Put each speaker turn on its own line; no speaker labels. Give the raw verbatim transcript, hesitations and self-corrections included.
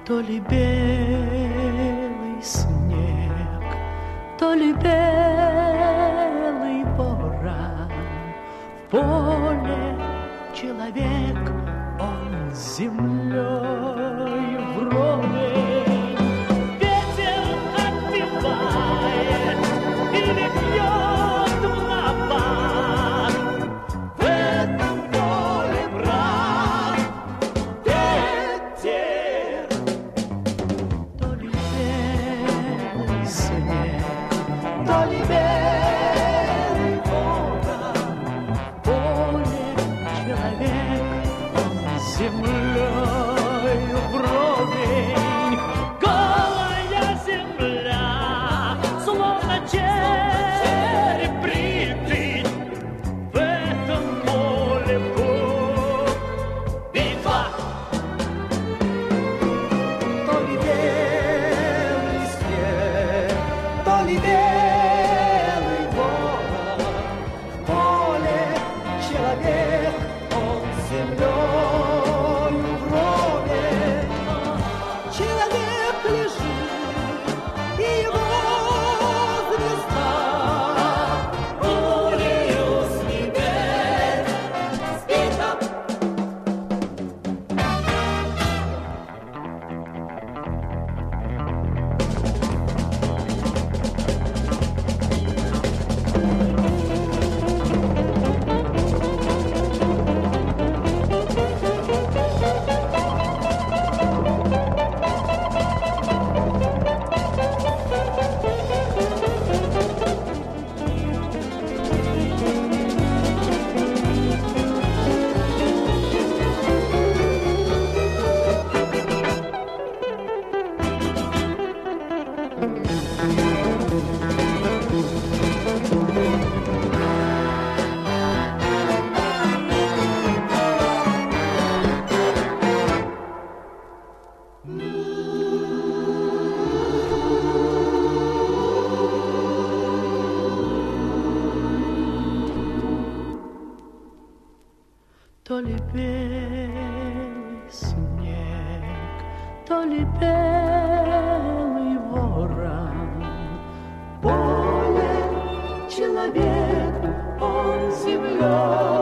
То ли белый снег, то ли белый ворон. В поле человек, он с землей вровень. Ветер отпевает или бьет в набат. В этом поле брат ветер. То ли белый снег, то ли белый ворон. В поле человек, он с землей вровень. Голая земля, словно череп бритый. В этом поле Бог битва. То ли белый снег, то ли белый ворон. В поле человек, он с землей вровень. Человек лежит, и его звезда пулею с небес сбита. То ли белый снег, то ли белый ворон. В поле человек, он с землей